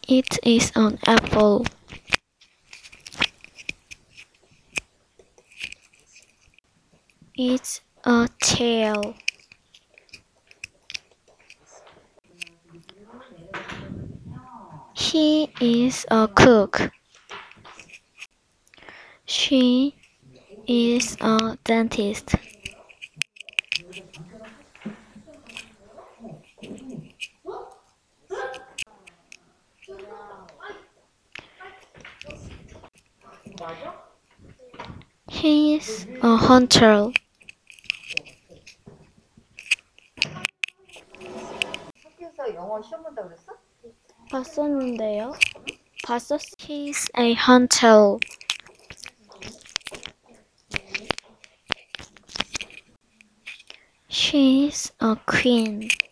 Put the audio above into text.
It is an apple. It's a tail. He is a cook. She is a dentist. He is a hunter. 학교에서 영어 시험 본다고 그랬어? 봤었는데요. He's a hunter. She's a queen.